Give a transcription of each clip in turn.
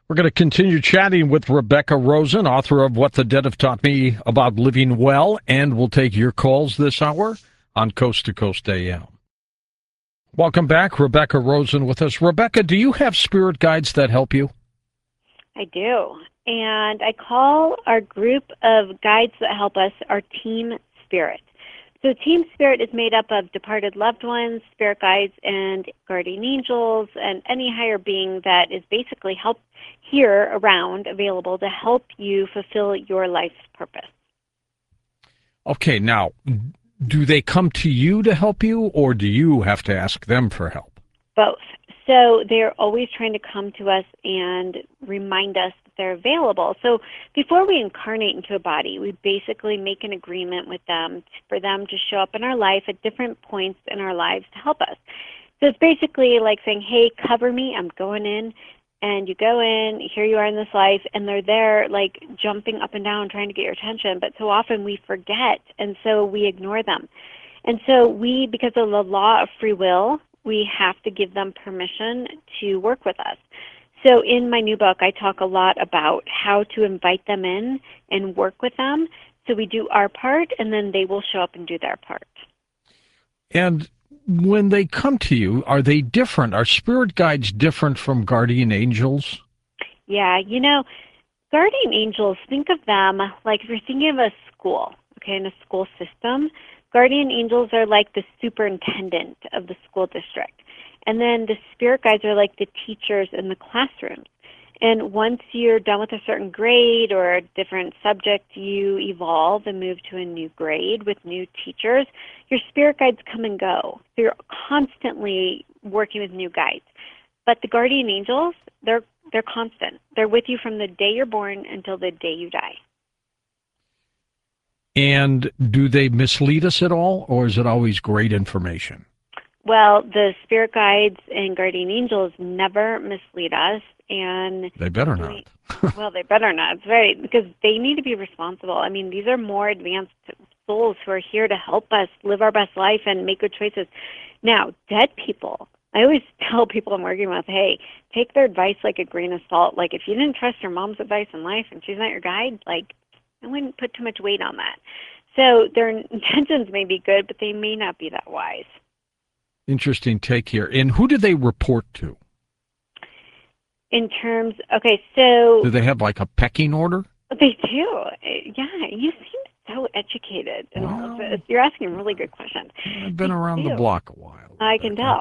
We're going to continue chatting with Rebecca Rosen, author of What the Dead Have Taught Me About Living Well, and we'll take your calls this hour on Coast to Coast AM. Welcome back, Rebecca Rosen with us. Rebecca, do you have spirit guides that help you? I do. And I call our group of guides that help us our Team Spirit. So Team Spirit is made up of departed loved ones, spirit guides, and guardian angels, and any higher being that is basically here around, available to help you fulfill your life's purpose. Okay, now, do they come to you to help you, or do you have to ask them for help? Both. So they're always trying to come to us and remind us that they're available. So before we incarnate into a body, we basically make an agreement with them for them to show up in our life at different points in our lives to help us. So it's basically like saying, hey, cover me, I'm going in. And you go in, here you are in this life, and they're there like jumping up and down trying to get your attention. But so often we forget, and so we ignore them. And so we, because of the law of free will, we have to give them permission to work with us. So in my new book, I talk a lot about how to invite them in and work with them. So we do our part, and then they will show up and do their part. And when they come to you, are they different? Are spirit guides different from guardian angels? Yeah, guardian angels, think of them like if you're thinking of a school, in a school system. Guardian angels are like the superintendent of the school district. And then the spirit guides are like the teachers in the classrooms. And once you're done with a certain grade or a different subject, you evolve and move to a new grade with new teachers. Your spirit guides come and go. So you're constantly working with new guides. But the guardian angels, they're constant. They're with you from the day you're born until the day you die. And do they mislead us at all, or is it always great information? Well, the spirit guides and guardian angels never mislead us, and they better not. Well, they better not. It's because they need to be responsible. I mean, these are more advanced souls who are here to help us live our best life and make good choices. Now, dead people, I always tell people I'm working with, hey, take their advice like a grain of salt. Like, if you didn't trust your mom's advice in life and she's not your guide, I wouldn't put too much weight on that. So their intentions may be good, but they may not be that wise. Interesting take here. And who do they report to? In terms, so... Do they have like a pecking order? They do. Yeah, you seem so educated in all of this. You're asking really good questions. I've been around the block a while. I can tell.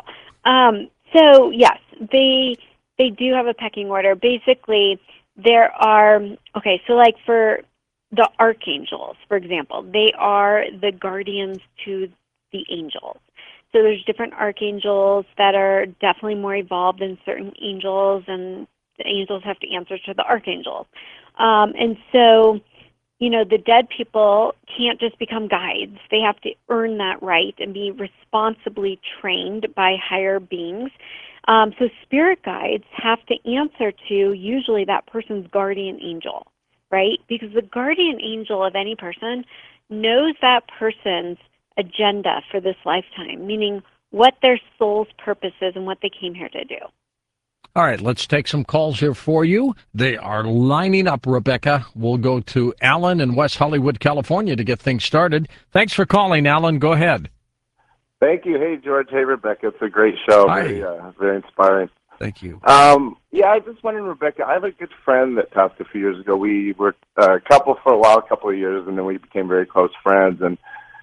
So, yes, they do have a pecking order. Basically, there are... so like for the archangels, for example, they are the guardians to the angels. So there's different archangels that are definitely more evolved than certain angels, and the angels have to answer to the archangels. And so, the dead people can't just become guides. They have to earn that right and be responsibly trained by higher beings. So spirit guides have to answer to usually that person's guardian angel, right? Because the guardian angel of any person knows that person's agenda for this lifetime, meaning what their soul's purpose is and what they came here to do. All right, let's take some calls here for you. They are lining up, Rebecca. We'll go to Alan in West Hollywood, California to get things started. Thanks for calling, Alan. Go ahead. Thank you. Hey, George. Hey, Rebecca. It's a great show. Hi. Very inspiring. Thank you. I was just wondering, Rebecca, I have a good friend that passed a few years ago. We were a couple for a couple of years, and then we became very close friends, and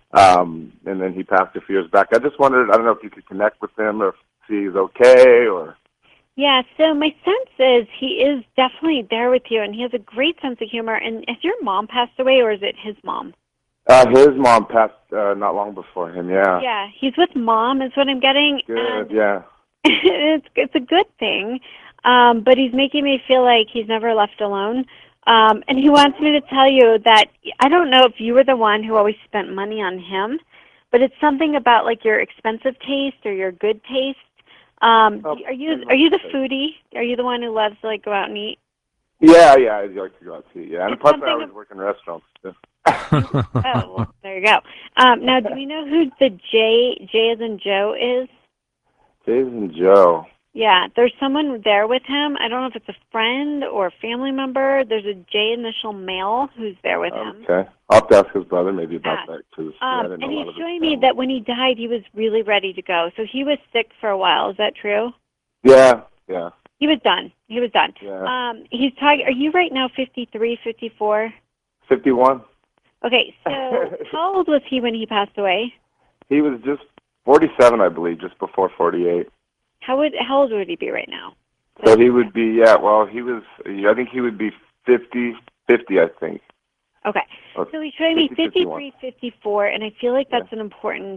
then he passed a few years back. I just wondered, I don't know if you could connect with him or if he's okay or... Yeah, so my sense is he is definitely there with you, and he has a great sense of humor. And has your mom passed away, or is it his mom? His mom passed not long before him, yeah. Yeah, he's with mom is what I'm getting. Good, yeah. It's a good thing, but he's making me feel like he's never left alone. And he wants me to tell you that I don't know if you were the one who always spent money on him, but it's something about like your expensive taste or your good taste. Are you the foodie? Are you the one who loves to go out and eat? Yeah, I like to go out to eat. Yeah, and plus I always work in restaurants too. Oh, well, there you go. Now, do we know who the J as in Joe is? J as in Joe. Yeah, there's someone there with him. I don't know if it's a friend or a family member. There's a J initial male who's there with him. Okay. I'll have to ask his brother maybe about that, because I didn't know And a lot he's of his showing me family. that when he died, he was really ready to go. So he was sick for a while. Is that true? Yeah. He was done. Yeah. He's talking. Are you right now 53, 54? 51. Okay, so how old was he when he passed away? He was just 47, I believe, just before 48. How old would he be right now? So he would be, I think he would be 50, I think. Okay. Or So he's showing me 51. 53, 54, and I feel like that's an important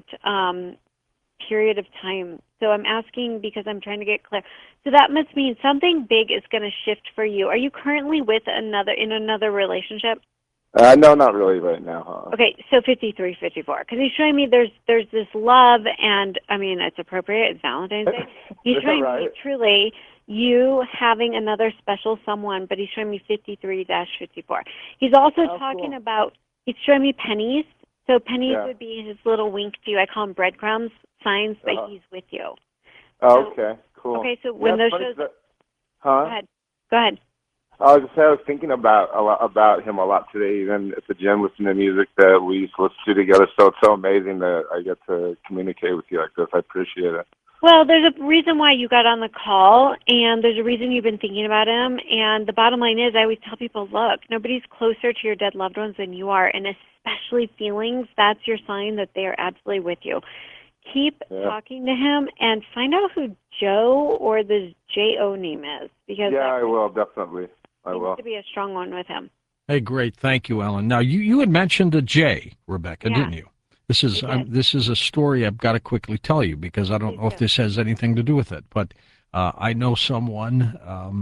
period of time. So I'm asking because I'm trying to get clear. So that must mean something big is going to shift for you. Are you currently in another relationship? No, not really right now. Huh? Okay, so 53, 54. Because he's showing me there's this love, and I mean it's appropriate. It's Valentine's Day. He's showing me truly you having another special someone, but he's showing me 53-54. He's also talking about. He's showing me pennies. So pennies would be his little wink to you. I call them breadcrumbs, signs that he's with you. Oh, okay, cool. Okay, so when those shows, Go ahead. I was thinking about him a lot today, even at the gym, listening to music that we used to listen to together. So it's so amazing that I get to communicate with you like this. I appreciate it. Well, there's a reason why you got on the call, and there's a reason you've been thinking about him. And the bottom line is, I always tell people, look, nobody's closer to your dead loved ones than you are, and especially feelings. That's your sign that they are absolutely with you. Keep talking to him and find out who Joe or the J-O name is. Because I will, definitely. I will. Seems to be a strong one with him. Hey, great. Thank you, Ellen. Now, you had mentioned a J, Rebecca, didn't you? This is a story I've got to quickly tell you because I don't know if this has anything to do with it. But I know someone,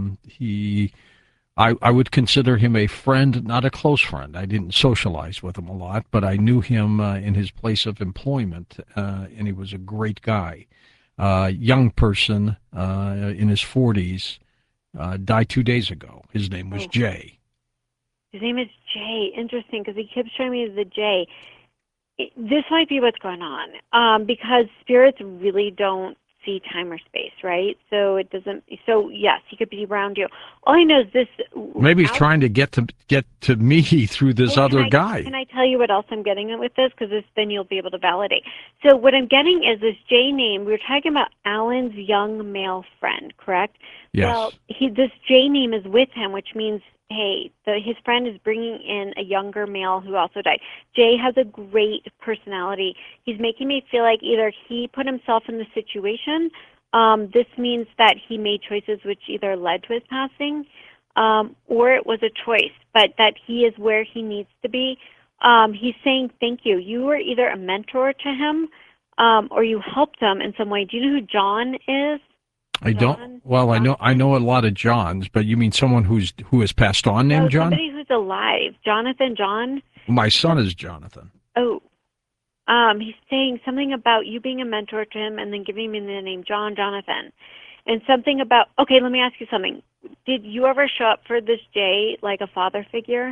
I would consider him a friend, not a close friend. I didn't socialize with him a lot, but I knew him in his place of employment, and he was a great guy. Young person in his 40s, died 2 days ago. His name was Jay. His name is Jay. Interesting, because he keeps showing me the J. This might be what's going on, because spirits really don't see time or space, right? So it doesn't. So yes, he could be around you. All I know is this. Maybe he's trying to get to me through this other guy. Can I tell you what else I'm getting at with this? Because then you'll be able to validate. So what I'm getting is this J name. We were talking about Alan's young male friend, correct? Yes. Well, this J name is with him, which means, hey, his friend is bringing in a younger male who also died. Jay has a great personality. He's making me feel like either he put himself in the situation. This means that he made choices which either led to his passing, or it was a choice, but that he is where he needs to be. He's saying thank you. You were either a mentor to him, or you helped him in some way. Do you know who John is? I don't. Well, I know a lot of Johns, but you mean someone who has passed on named John? Somebody who's alive. Jonathan John? My son is Jonathan. Oh. He's saying something about you being a mentor to him and then giving me the name Jonathan. And something about, okay, let me ask you something. Did you ever show up for this Jay like a father figure?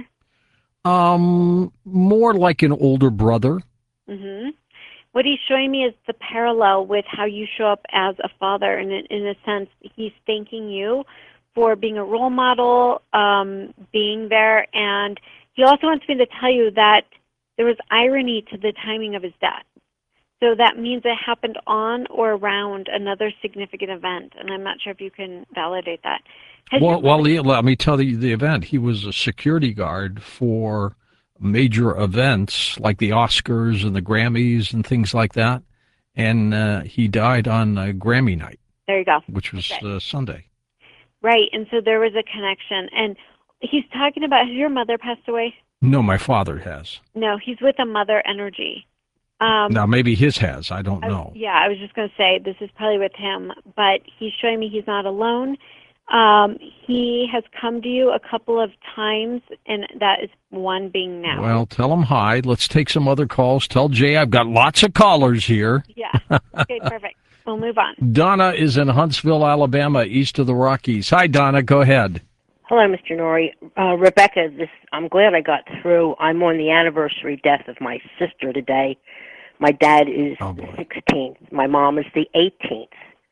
More like an older brother. Mm-hmm. What he's showing me is the parallel with how you show up as a father. And in a sense, he's thanking you for being a role model, being there. And he also wants me to tell you that there was irony to the timing of his death. So that means it happened on or around another significant event. And I'm not sure if you can validate that. Let me tell you the event. He was a security guard for major events like the Oscars and the Grammys and things like that. And he died on Grammy night. There you go. Which was Sunday. Right. And so there was a connection. And he's talking about, has your mother passed away? No, my father has. No, he's with a mother energy. Now, maybe his has. I don't know. I was just going to say this is probably with him, but he's showing me he's not alone. He has come to you a couple of times, and that is one being now. Well, tell him hi. Let's take some other calls. Tell Jay I've got lots of callers here. Yeah. Okay, perfect. We'll move on. Donna is in Huntsville, Alabama, east of the Rockies. Hi, Donna. Go ahead. Hello, Mr. Norrie. Rebecca, I'm glad I got through. I'm on the anniversary death of my sister today. My dad is the 16th. My mom is the 18th.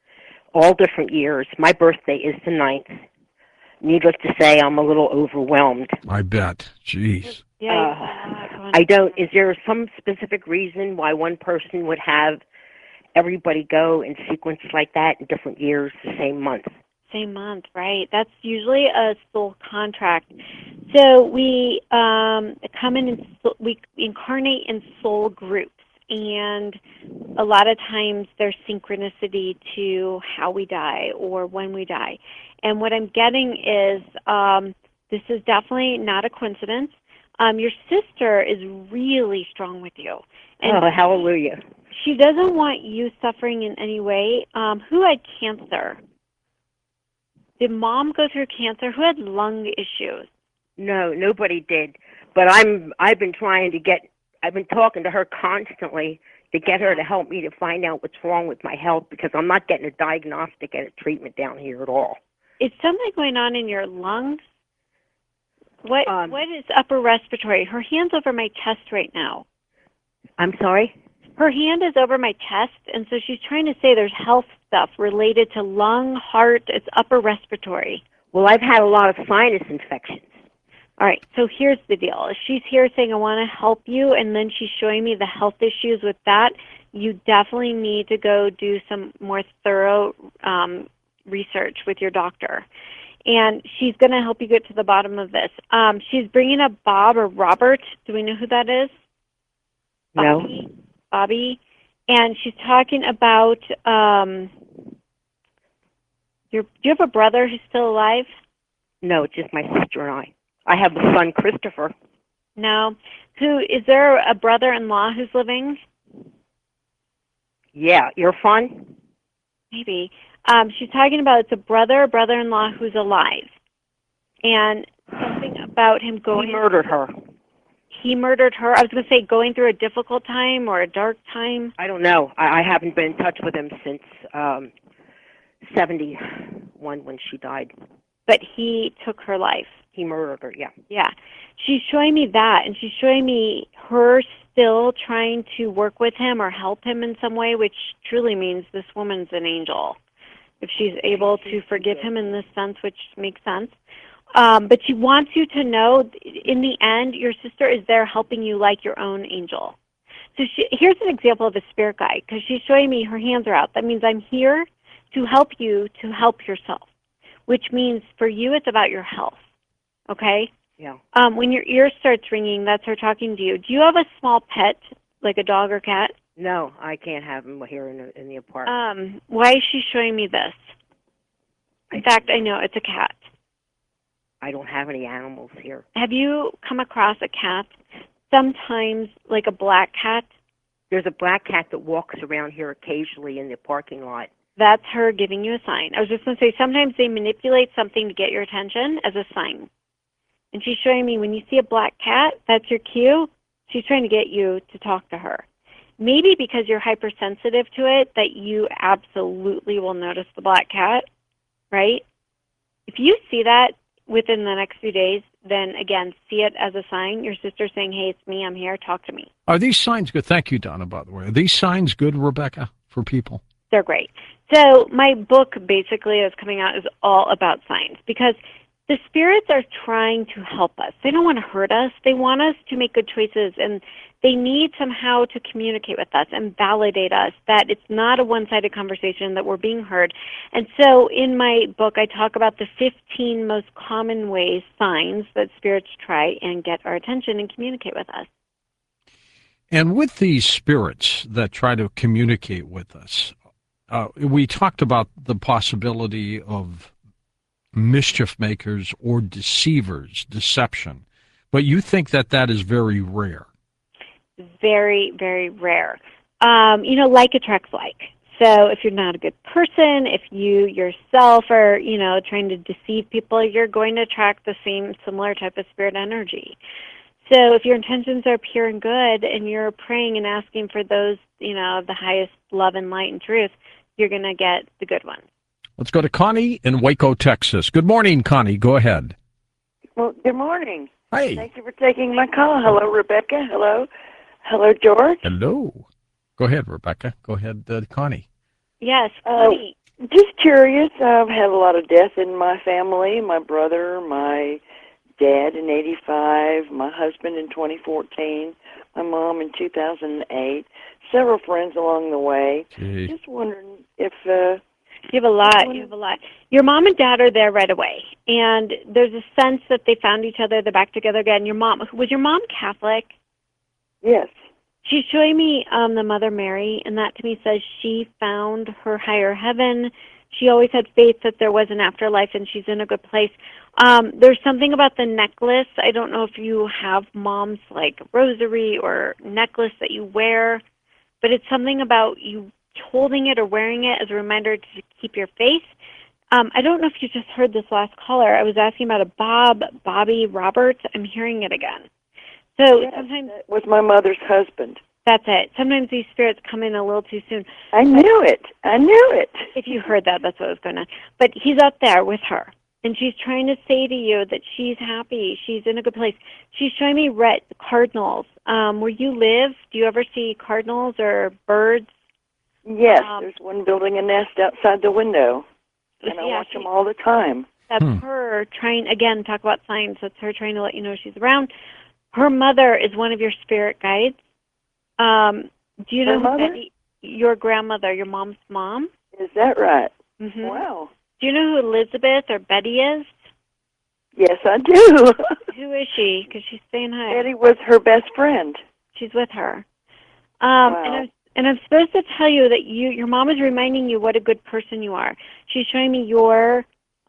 all different years. My birthday is the 9th. Needless to say, I'm a little overwhelmed. I bet. Jeez. Yeah. I don't. Is there some specific reason why one person would have everybody go in sequence like that in different years, the same month? Same month, right? That's usually a soul contract. So we come in and we incarnate in soul groups, and a lot of times there's synchronicity to how we die or when we die. And what I'm getting is this is definitely not a coincidence. Your sister is really strong with you. And hallelujah. she doesn't want you suffering in any way. Who had cancer? Did Mom go through cancer? Who had lung issues? No, nobody did. But I've been talking to her constantly to get her to help me to find out what's wrong with my health, because I'm not getting a diagnostic and a treatment down here at all. Is something going on in your lungs? What is upper respiratory? Her hand's over my chest right now. I'm sorry? Her hand is over my chest, and so she's trying to say there's health stuff related to lung, heart, it's upper respiratory. Well, I've had a lot of sinus infections. All right, so here's the deal. She's here saying, I want to help you, and then she's showing me the health issues with that. You definitely need to go do some more thorough research with your doctor. And she's going to help you get to the bottom of this. She's bringing up Bob or Robert. Do we know who that is? No. Bobby. And she's talking about, do you have a brother who's still alive? No, it's just my sister and I. I have a son, Christopher. No. Is there a brother-in-law who's living? Yeah, your son? Maybe. She's talking about it's a brother-in-law who's alive. And something about him going... He murdered her. He murdered her? I was going to say going through a difficult time or a dark time. I don't know. I haven't been in touch with him since 71 when she died. But he took her life. He murdered her, yeah. Yeah. She's showing me that, and she's showing me her still trying to work with him or help him in some way, which truly means this woman's an angel. If she's able to forgive him in this sense, which makes sense. But she wants you to know, in the end, your sister is there helping you like your own angel. So here's an example of a spirit guide, because she's showing me her hands are out. That means I'm here to help you to help yourself, which means for you it's about your health, okay? Yeah. When your ear starts ringing, that's her talking to you. Do you have a small pet, like a dog or cat? No, I can't have him here in the apartment. Why is she showing me this? In fact, I know it's a cat. I don't have any animals here. Have you come across a cat? Sometimes, like a black cat? There's a black cat that walks around here occasionally in the parking lot. That's her giving you a sign. I was just going to say, sometimes they manipulate something to get your attention as a sign. And she's showing me when you see a black cat, that's your cue. She's trying to get you to talk to her. Maybe because you're hypersensitive to it, that you absolutely will notice the black cat, right? If you see that within the next few days, then again, see it as a sign. Your sister's saying, hey, it's me, I'm here, talk to me. Are these signs good? Thank you, Donna, by the way. Are these signs good, Rebecca, for people? They're great. So my book basically is coming out is all about signs, because the spirits are trying to help us. They don't want to hurt us. They want us to make good choices, and they need somehow to communicate with us and validate us that it's not a one-sided conversation, that we're being heard. And so in my book, I talk about the 15 most common ways, signs, that spirits try and get our attention and communicate with us. And with these spirits that try to communicate with us, we talked about the possibility of mischief makers or deceivers, deception. But you think that that is very rare? Very, very rare. Like attracts like. So if you're not a good person, if you yourself are, trying to deceive people, you're going to attract the same similar type of spirit energy. So if your intentions are pure and good and you're praying and asking for those, of the highest love and light and truth, you're going to get the good ones. Let's go to Connie in Waco, Texas. Good morning, Connie. Go ahead. Well, good morning. Hi. Thank you for taking my call. Hello, Rebecca. Hello. Hello, George. Hello. Go ahead, Rebecca. Go ahead, Connie. Yes, Connie. Just curious. I've had a lot of death in my family. My brother, my dad in '85, my husband in 2014, my mom in 2008. Several friends along the way. Gee. Just wondering if You have a lot. You have a lot. Your mom and dad are there right away, and there's a sense that they found each other. They're back together again. Was your mom Catholic? yes. She's showing me the Mother Mary, and that to me says she found her higher heaven. She always had faith that there was an afterlife, and she's in a good place. There's something about the necklace. I don't know if you have mom's like rosary or necklace that you wear, but it's something about you holding it or wearing it as a reminder to keep your faith. I don't know if you just heard this last caller. I was asking about a Bobby Roberts. I'm hearing it again. So Yes, sometimes that was my mother's husband. that's it. Sometimes these spirits come in a little too soon. I knew it. I knew it. If you heard that, that's what was going on. But he's up there with her, and she's trying to say to you that she's happy. She's in a good place. She's showing me red cardinals. Where you live, do you ever see cardinals or birds? Yes, there's one building a nest outside the window, and I Yeah, watch them all the time. That's her trying, again, talk about signs. That's her trying to let you know she's around. Her mother is one of your spirit guides. Do you know Her mother? Betty, your grandmother, your mom's mom? Is that right? Mm-hmm. Wow. Do you know who Elizabeth or Betty is? Yes, I do. Who is she? Because she's saying hi. Betty was her best friend. She's with her. Wow. And I'm supposed to tell you that your mom is reminding you what a good person you are. She's showing me your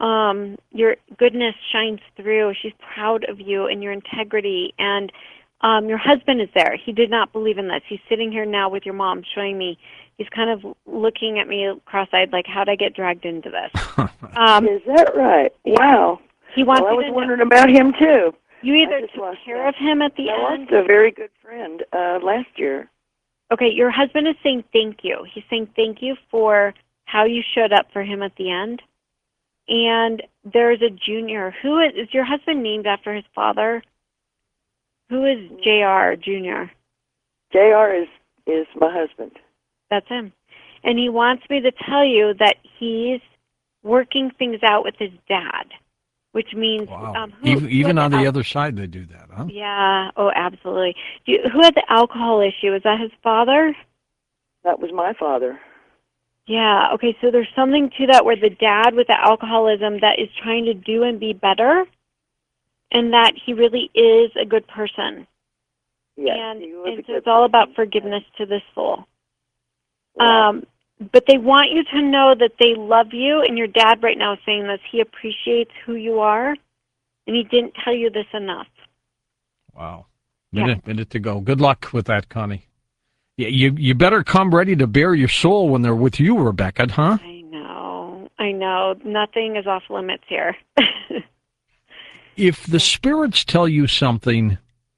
goodness shines through. She's proud of you and your integrity. And your husband is there. He did not believe in this. He's sitting here now with your mom showing me. He's kind of looking at me cross-eyed like, how'd I get dragged into this? Is that right? Wow. He wants Well, I you was to wondering about him, too. You either just took lost care that. of him at the I end. lost a very good friend last year. Okay, your husband is saying thank you. He's saying thank you for how you showed up for him at the end. And there's a junior. Who is your husband named after his father? Who is JR Jr.? JR is my husband. That's him. And he wants me to tell you that he's working things out with his dad, which means Wow. who Even had on the other side, they do that, huh? Yeah. Oh, absolutely. Who had the alcohol issue? Was that his father? That was my father. Yeah. Okay. So there's something to that where the dad with the alcoholism that is trying to do and be better, and that he really is a good person. Yes, and he was a so good it's all about person. forgiveness to this soul. Wow. But they want you to know that they love you, and your dad right now is saying this. He appreciates who you are, and he didn't tell you this enough. Wow. Minute to go. Good luck with that, Connie. Yeah, you better come ready to bare your soul when they're with you, Rebecca, huh? I know. Nothing is off limits here. If the spirits tell you something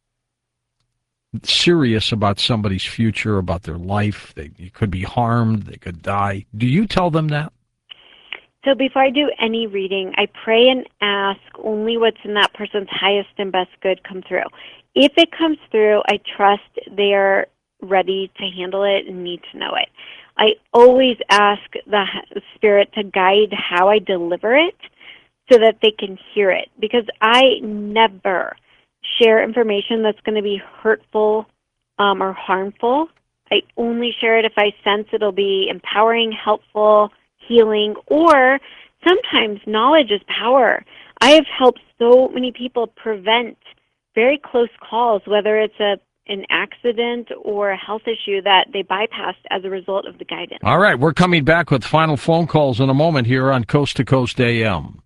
serious about somebody's future, about their life, you could be harmed, they could die, do you tell them that? So before I do any reading, I pray and ask only what's in that person's highest and best good come through. If it comes through, I trust they're ready to handle it and need to know it. I always ask the spirit to guide how I deliver it so that they can hear it, because I never share information that's going to be hurtful or harmful. I only share it if I sense it'll be empowering, helpful, healing, or sometimes knowledge is power. I have helped so many people prevent very close calls, whether it's an accident or a health issue that they bypassed as a result of the guidance. All right, we're coming back with final phone calls in a moment here on Coast to Coast AM.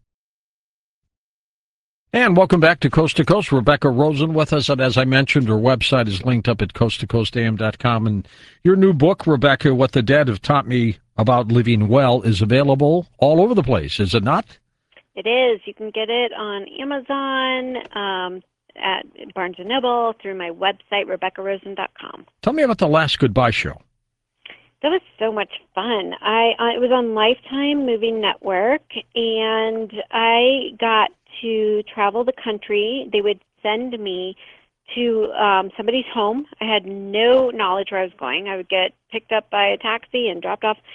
And welcome back to Coast. Rebecca Rosen with us. And as I mentioned, her website is linked up at coasttocoastam.com. And your new book, Rebecca, What the Dead Have Taught Me About Living Well, is available all over the place, is it not? It is. You can get it on Amazon, at Barnes & Noble, through my website, RebeccaRosen.com. Tell me about the last Goodbye show. That was so much fun. It was on Lifetime Movie Network, and I got to travel the country. They would send me to somebody's home. I had no knowledge where I was going. I would get picked up by a taxi and dropped off.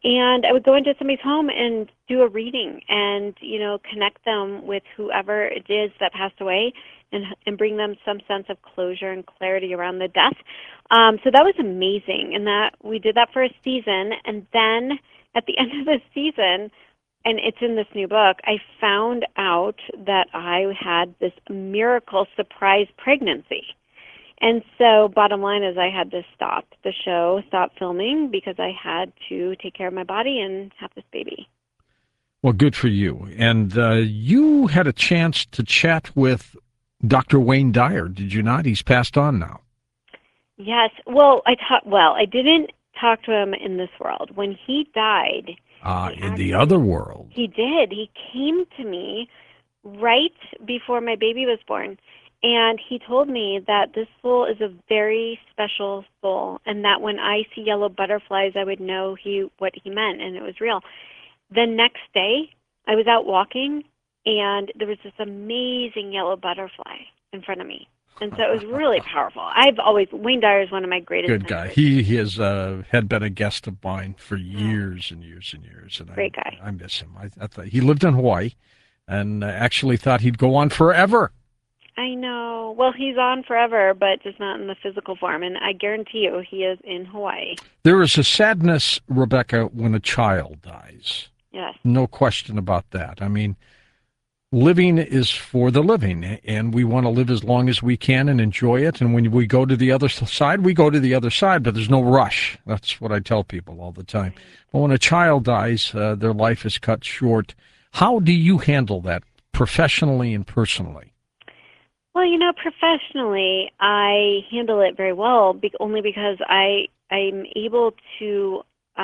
And I would go into somebody's home and do a reading and, connect them with whoever it is that passed away and bring them some sense of closure and clarity around the death. So that was amazing. And that we did that for a season. And then at the end of the season, and it's in this new book, I found out that I had this miracle surprise pregnancy. And so bottom line is I had to stop the show, stop filming, because I had to take care of my body and have this baby. Well, good for you. And you had a chance to chat with Dr. Wayne Dyer, did you not? He's passed on now. Yes. Well, I didn't talk to him in this world. When he died... in the other world. He did. He came to me right before my baby was born. And he told me that this soul is a very special soul, and that when I see yellow butterflies, I would know what he meant, and it was real. The next day, I was out walking, and there was this amazing yellow butterfly in front of me. And so it was really powerful. Wayne Dyer is one of my greatest Good guy. mentors. He had been a guest of mine for years and years and years. And Great guy. I miss him. I thought he lived in Hawaii and actually thought he'd go on forever. I know. Well, he's on forever, but just not in the physical form. And I guarantee you, he is in Hawaii. There is a sadness, Rebecca, when a child dies. Yes. No question about that. I mean, living is for the living, and we want to live as long as we can and enjoy it. And when we go to the other side, we go to the other side, but there's no rush. That's what I tell people all the time. But when a child dies, their life is cut short. How do you handle that professionally and personally? Well, professionally, I handle it very well, only because I'm able to,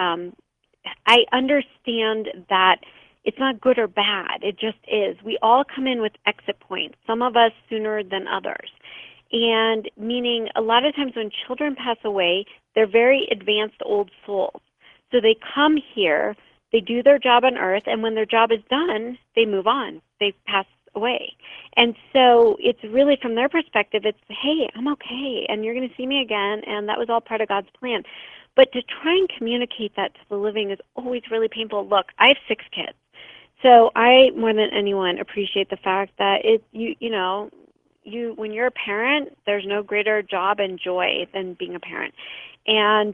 I understand that it's not good or bad. It just is. We all come in with exit points, some of us sooner than others. And meaning a lot of times when children pass away, they're very advanced old souls. So they come here, they do their job on earth, and when their job is done, they move on. They pass away. And so it's really from their perspective, it's, hey, I'm okay, and you're going to see me again, and that was all part of God's plan. But to try and communicate that to the living is always really painful. Look, I have 6 kids. So I, more than anyone, appreciate the fact that when you're a parent, there's no greater job and joy than being a parent. And,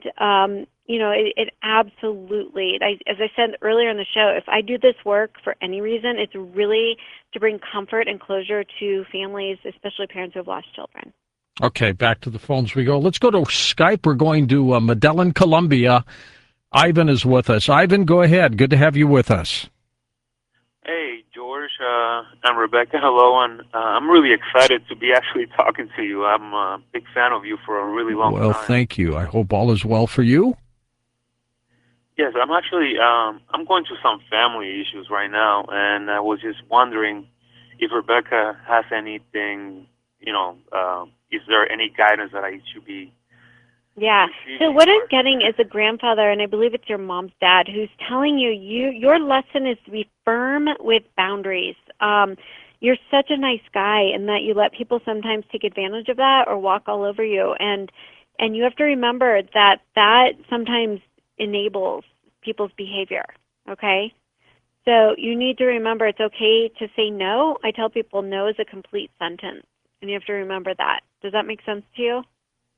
it absolutely, as I said earlier in the show, if I do this work for any reason, it's really to bring comfort and closure to families, especially parents who have lost children. Okay, back to the phones we go. Let's go to Skype. We're going to Medellin, Colombia. Ivan is with us. Ivan, go ahead. Good to have you with us. Hey, George, I'm Rebecca. Hello, and I'm really excited to be actually talking to you. I'm a big fan of you for a really long time. Well, thank you. I hope all is well for you. Yes, I'm actually, I'm going through some family issues right now, and I was just wondering if Rebecca has anything, is there any guidance that I should be Yeah. So what I'm getting is a grandfather, and I believe it's your mom's dad, who's telling you your lesson is to be firm with boundaries. You're such a nice guy, and that you let people sometimes take advantage of that or walk all over you, and you have to remember that sometimes enables people's behavior. Okay. So you need to remember it's okay to say no. I tell people no is a complete sentence, and you have to remember that. Does that make sense to you?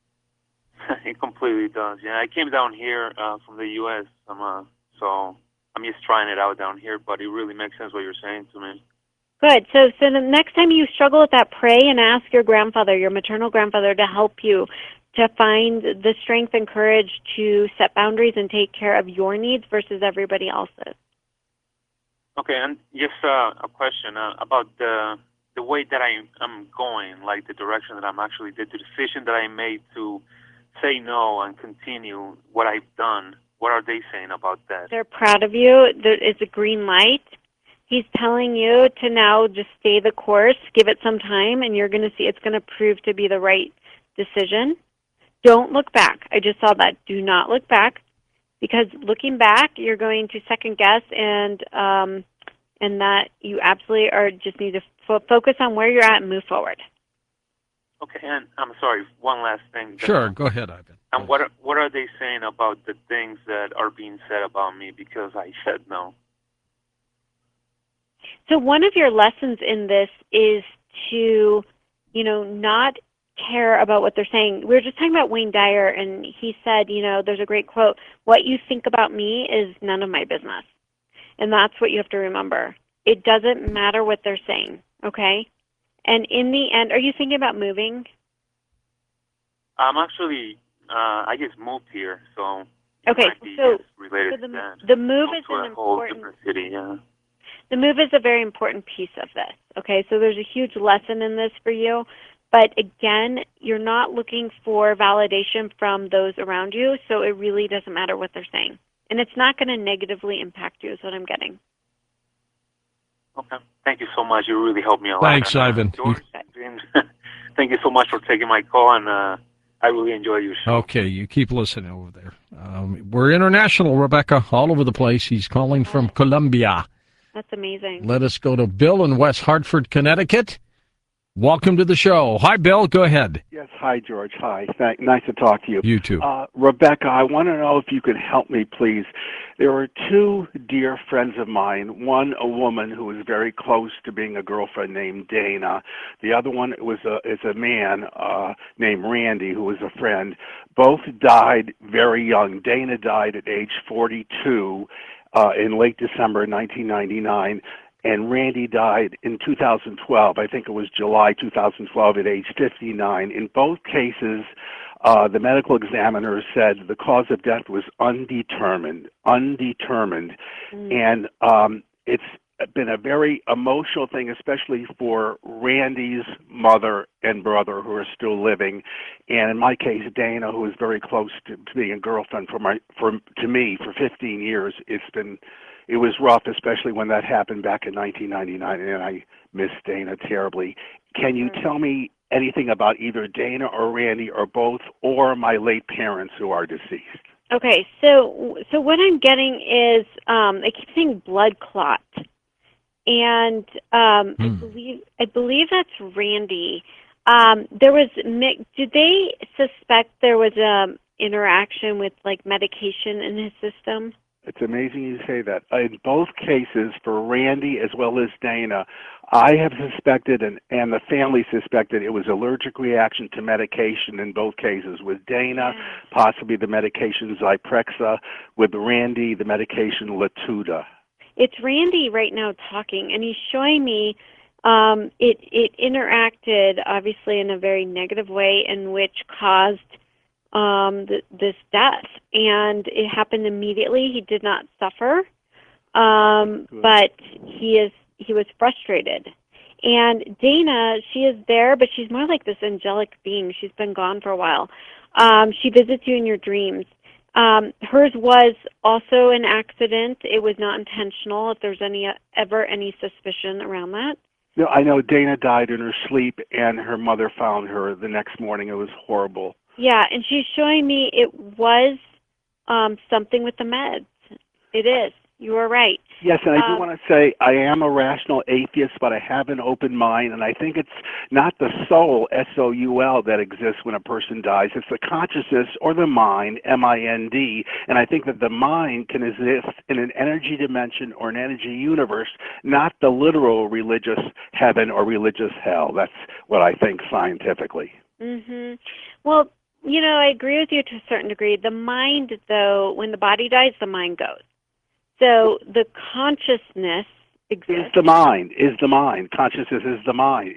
It completely does. Yeah, I came down here from the U.S. So I'm just trying it out down here, but it really makes sense what you're saying to me. Good. So the next time you struggle with that, pray and ask your grandfather, your maternal grandfather, to help you to find the strength and courage to set boundaries and take care of your needs versus everybody else's. Okay, and just a question about the way that I'm going, like the direction that I'm actually did, the decision that I made to say no and continue what I've done. What are they saying about that? They're proud of you. It's a green light. He's telling you to now just stay the course, give it some time, and you're going to see it's going to prove to be the right decision. Don't look back. I just saw that. Do not look back, because looking back, you're going to second guess, and that you absolutely just need to focus on where you're at and move forward. Okay, and I'm sorry, one last thing. Sure, go ahead, Ivan. And what are they saying about the things that are being said about me because I said no? So one of your lessons in this is to, not care about what they're saying. We were just talking about Wayne Dyer, and he said, there's a great quote, "What you think about me is none of my business." And that's what you have to remember. It doesn't matter what they're saying, okay? And in the end, are you thinking about moving? I'm actually, I just moved here, so okay, it might be so related the, to that. the move is to an a whole important different city, yeah. The move is a very important piece of this, okay? So there's a huge lesson in this for you. But again, you're not looking for validation from those around you, so it really doesn't matter what they're saying. And it's not going to negatively impact you is what I'm getting. Okay. Thank you so much. You really helped me a lot. Thanks, And, Ivan. George, James, thank you so much for taking my call, and I really enjoy your show. Okay, you keep listening over there. We're international, Rebecca, all over the place. He's calling from Colombia. That's amazing. Let us go to Bill in West Hartford, Connecticut. Welcome to the show. Hi, Bill. Go ahead. Yes. Hi, George. Hi. Nice to talk to you. You too. Rebecca, I want to know if you could help me, please. There are two dear friends of mine. One, a woman who was very close to being a girlfriend named Dana. The other one is a man named Randy, who was a friend. Both died very young. Dana died at age 42 in late December 1999. And Randy died in 2012. I think it was July 2012 at age 59. In both cases, the medical examiner said the cause of death was undetermined. And it's been a very emotional thing, especially for Randy's mother and brother who are still living, and in my case, Dana, who is very close to being a girlfriend to me for 15 years. It was rough, especially when that happened back in 1999, and I miss Dana terribly. Can you tell me anything about either Dana or Randy or both, or my late parents who are deceased? Okay, so what I'm getting is I keep saying blood clot, and I believe that's Randy. Did they suspect there was interaction with like medication in his system? It's amazing you say that. In both cases, for Randy as well as Dana, I have suspected, and the family suspected, it was allergic reaction to medication in both cases. With Dana, possibly the medication Zyprexa. With Randy, the medication Latuda. It's Randy right now talking, and he's showing me it interacted, obviously, in a very negative way, in which caused this death, and it happened immediately. He did not suffer, but he was frustrated. And Dana, she is there, but she's more like this angelic being. She's been gone for a while. She visits you in your dreams. Hers was also an accident. It was not intentional. If there's ever any suspicion around that. No, I know Dana died in her sleep, and her mother found her the next morning. It was horrible. Yeah, and she's showing me it was something with the meds. It is. You are right. Yes, and I do want to say I am a rational atheist, but I have an open mind, and I think it's not the soul, S-O-U-L, that exists when a person dies. It's the consciousness or the mind, M-I-N-D, and I think that the mind can exist in an energy dimension or an energy universe, not the literal religious heaven or religious hell. That's what I think scientifically. Well, I agree with you to a certain degree. The mind, though, when the body dies, the mind goes. So the consciousness exists. Is the mind. Consciousness is the mind.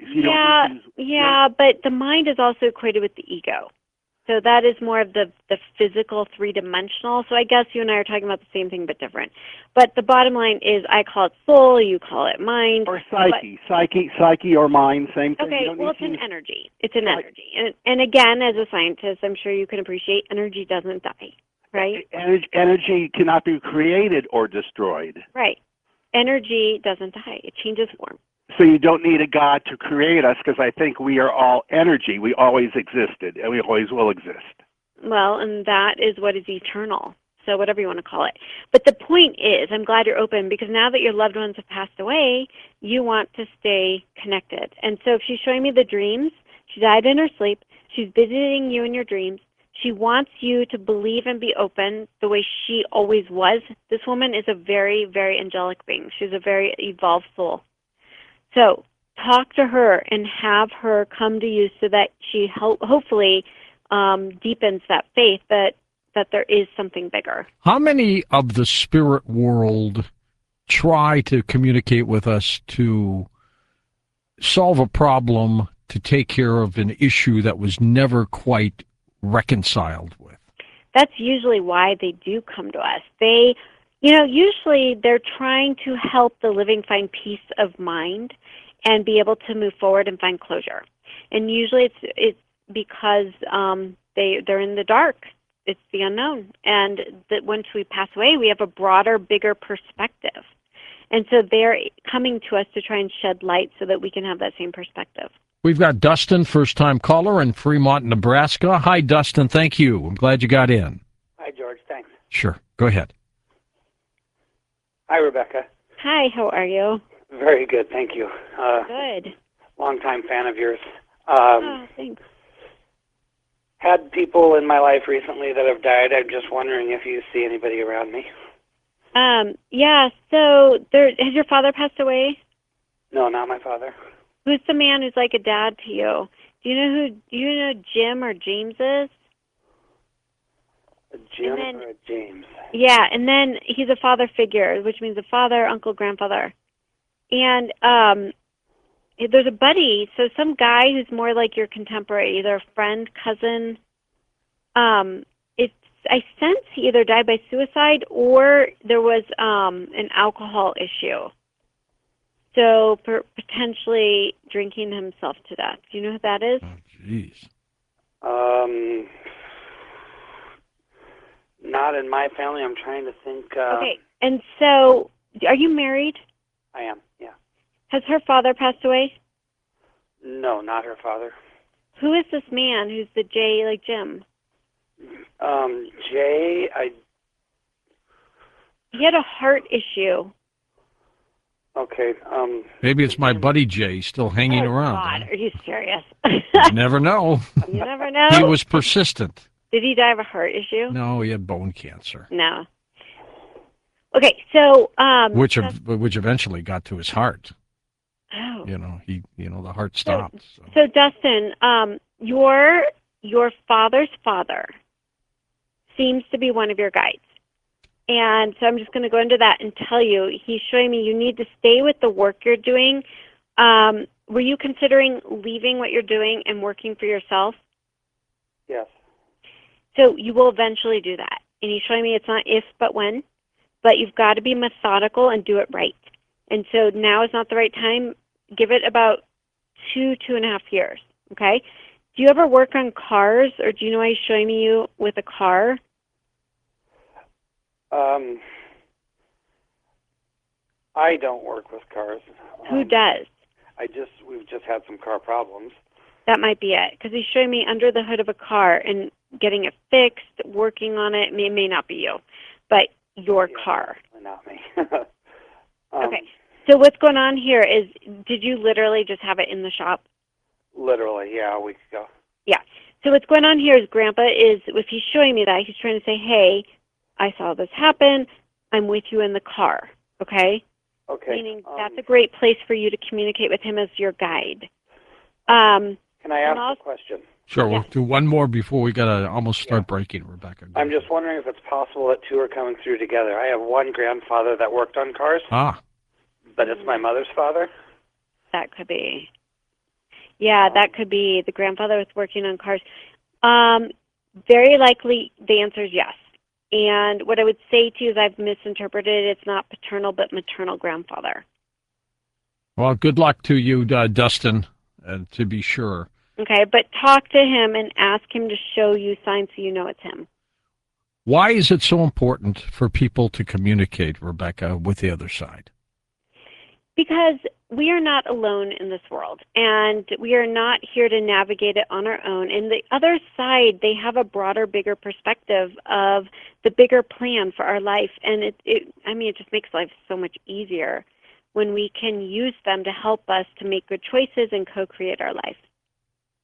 But the mind is also equated with the ego. So that is more of the physical three-dimensional. So I guess you and I are talking about the same thing but different. But the bottom line is I call it soul, you call it mind. Or psyche. Psyche or mind, same thing. Okay, well, it's an energy. It's an energy. And again, as a scientist, I'm sure you can appreciate energy doesn't die, right? Energy cannot be created or destroyed. Right. Energy doesn't die. It changes form. So you don't need a God to create us, because I think we are all energy. We always existed, and we always will exist. Well, and that is what is eternal. So whatever you want to call it. But the point is, I'm glad you're open, because now that your loved ones have passed away, you want to stay connected. And so if she's showing me the dreams, She died in her sleep. She's visiting you in your dreams. She wants you to believe and be open the way she always was. This woman is a very, very angelic being. She's a very evolved soul. So talk to her and have her come to you so that she hopefully deepens that faith that there is something bigger. How many of the spirit world try to communicate with us to solve a problem, to take care of an issue that was never quite reconciled with? That's usually why they do come to us. They, usually they're trying to help the living find peace of mind and be able to move forward and find closure. And usually it's because they're in the dark. It's the unknown. And that once we pass away, we have a broader, bigger perspective. And so they're coming to us to try and shed light so that we can have that same perspective. We've got Dustin, first-time caller in Fremont, Nebraska. Hi, Dustin. Thank you. I'm glad you got in. Hi, George. Thanks. Sure. Go ahead. Hi, Rebecca. Hi, how are you? Very good, thank you. Good. Longtime fan of yours. Thanks. Had people in my life recently that have died. I'm just wondering if you see anybody around me. Yeah, so has your father passed away? No, not my father. Who's the man who's like a dad to you? Do you know Jim or James is? A Jim or a James? Yeah, and then he's a father figure, which means a father, uncle, grandfather. And there's a buddy, so some guy who's more like your contemporary, either a friend, cousin. I sense he either died by suicide or there was an alcohol issue. So potentially drinking himself to death. Do you know who that is? Oh, jeez. Not in my family. I'm trying to think. Okay, and so are you married? I am, yeah. Has her father passed away? No, not her father. Who is this man who's the J like Jim? Jay, He had a heart issue. Okay, Maybe it's my buddy Jay still hanging around. God, are you serious? You never know. You never know. He was persistent. Did he die of a heart issue? No, he had bone cancer. No. Okay, so which eventually got to his heart. Oh. The heart stopped. So Dustin, your father's father seems to be one of your guides. And so I'm just going to go into that and tell you, he's showing me you need to stay with the work you're doing. Were you considering leaving what you're doing and working for yourself? Yes. So you will eventually do that. And he's showing me it's not if, but when. But you've got to be methodical and do it right. And so now is not the right time. Give it about 2.5 years, okay? Do you ever work on cars, or do you know why he's showing me you with a car? I don't work with cars. Who does? We've just had some car problems. That might be it, because he's showing me under the hood of a car and getting it fixed, working on it. It may not be you, but your car. Not me. Okay. So what's going on here is, did you literally just have it in the shop? Literally, yeah, a week ago. Yeah. So what's going on here is Grandpa is, if he's showing me that, he's trying to say, hey, I saw this happen. I'm with you in the car, okay? Okay. Meaning that's a great place for you to communicate with him as your guide. Can I ask a question? Sure, we'll do one more before we got to almost start breaking, Rebecca. I'm just wondering if it's possible that two are coming through together. I have one grandfather that worked on cars. But it's my mother's father? That could be. Yeah, that could be. The grandfather was working on cars. Very likely the answer is yes. And what I would say to you is I've misinterpreted it. It's not paternal, but maternal grandfather. Well, good luck to you, Dustin, to be sure. Okay, but talk to him and ask him to show you signs so you know it's him. Why is it so important for people to communicate, Rebecca, with the other side? Because we are not alone in this world, and we are not here to navigate it on our own. And the other side, they have a broader, bigger perspective of the bigger plan for our life. And it just makes life so much easier when we can use them to help us to make good choices and co-create our life.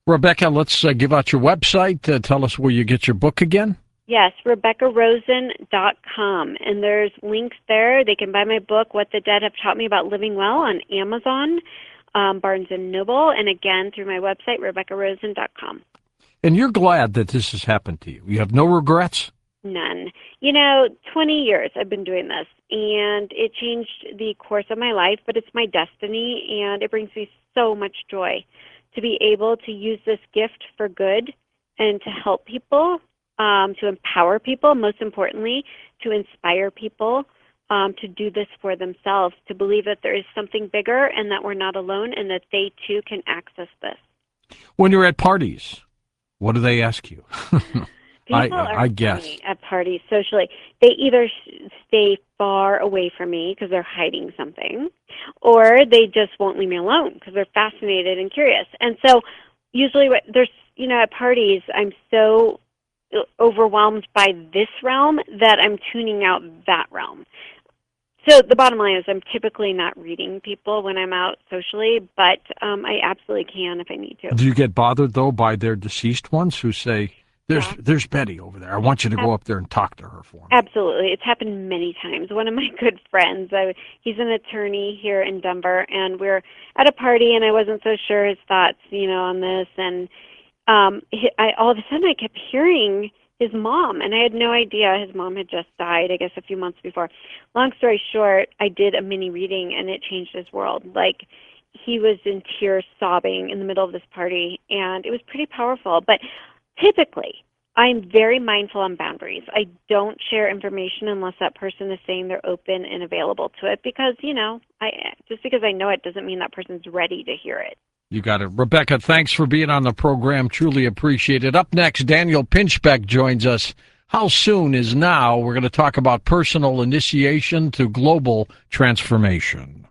Rebecca, let's give out your website. Tell us where you get your book again. Yes, RebeccaRosen.com. And there's links there. They can buy my book, What the Dead Have Taught Me About Living Well, on Amazon, Barnes & Noble, and again through my website, RebeccaRosen.com. And you're glad that this has happened to you. You have no regrets? None. 20 years I've been doing this, and it changed the course of my life, but it's my destiny, and it brings me so much joy to be able to use this gift for good and to help people, to empower people, most importantly, to inspire people to do this for themselves, to believe that there is something bigger and that we're not alone and that they too can access this. When you're at parties, what do they ask you? People I guess funny at parties socially. They either stay far away from me because they're hiding something, or they just won't leave me alone because they're fascinated and curious. And so usually there's, at parties, I'm so overwhelmed by this realm that I'm tuning out that realm. So the bottom line is I'm typically not reading people when I'm out socially, but I absolutely can if I need to. Do you get bothered, though, by their deceased ones who say, There's Betty over there. I want you to go up there and talk to her for me. Absolutely. It's happened many times. One of my good friends, he's an attorney here in Denver, and we're at a party, and I wasn't so sure his thoughts, on this. And all of a sudden I kept hearing his mom, and I had no idea his mom had just died, I guess, a few months before. Long story short, I did a mini reading, and it changed his world. Like, he was in tears, sobbing in the middle of this party, and it was pretty powerful. But typically, I'm very mindful on boundaries. I don't share information unless that person is saying they're open and available to it because, just because I know it doesn't mean that person's ready to hear it. You got it. Rebecca, thanks for being on the program. Truly appreciate it. Up next, Daniel Pinchbeck joins us. How soon is now? We're going to talk about personal initiation to global transformation.